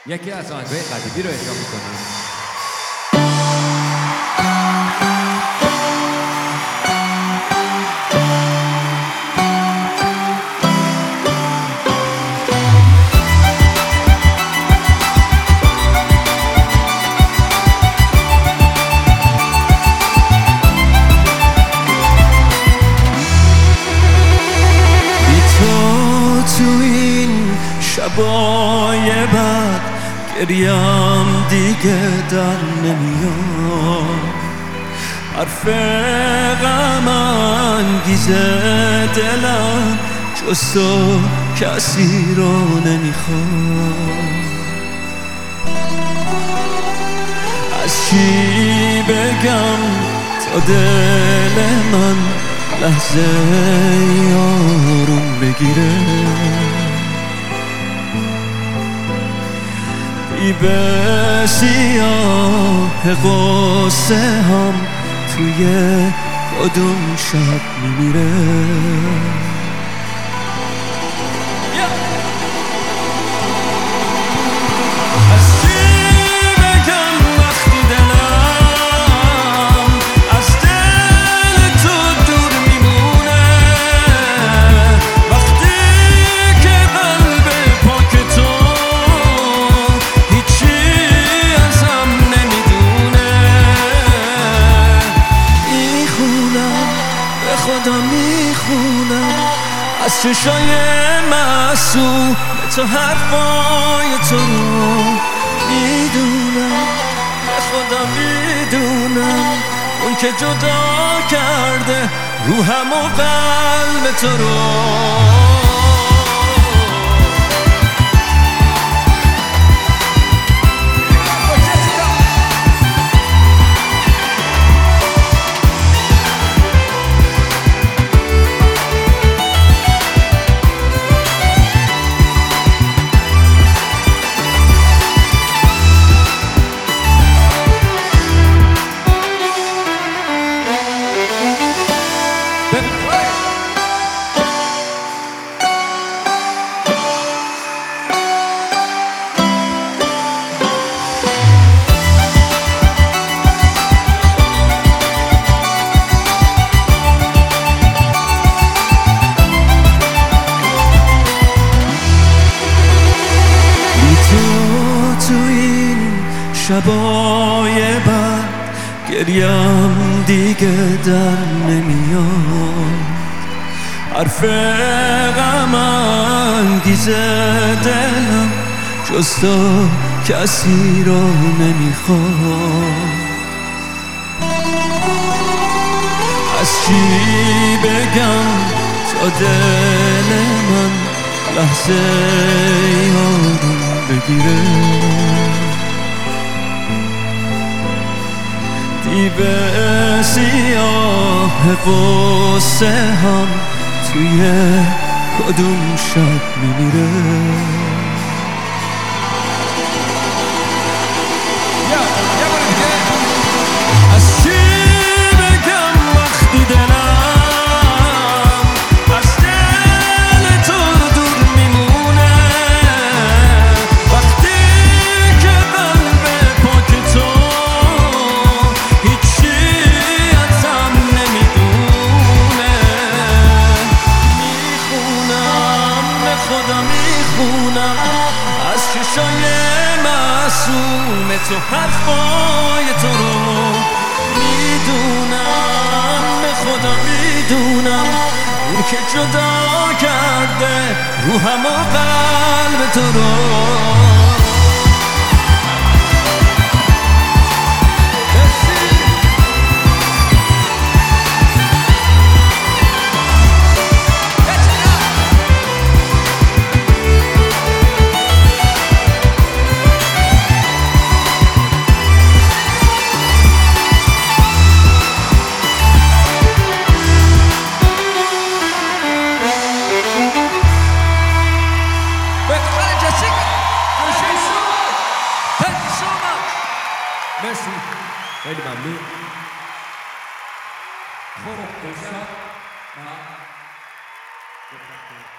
یکی از آهنگ‌های قدیمی رو اجرا می‌کنیم. شبای بعد گریم دیگه در نمیاد، حرف غم انگیز دلم جز تو کسی رو نمیخواد. از چی بگم تا دل من لحظه آروم بگیره، به سیاه غصه هم توی کدوم شب میمیره. از چی بگم وقتی دلم از دل تو دور میمونه، وقتی که قلب پاک تو خدا میخونم از چشای معصوم تو حرفای تو رو میدونم، به خدا میدونم اون که جدا کرده روحم و قلب تو رو. تو این شبای بعد گریم دیگه در نمیاد، حرف غم انگیز دلم جز تو کسی رو نمیخواد. از چی بگم تا دل من لحظه آروم بگیره، دیو سیاه غصه هم توی کدوم شب میمیره. از چی بگم وقتی دلم از چشای معصوم تو حرفای تو رو میدونم، به خدا میدونم اون که جدا کرده روحم و قلب تو رو. مرسی، خیلی ممنون. خب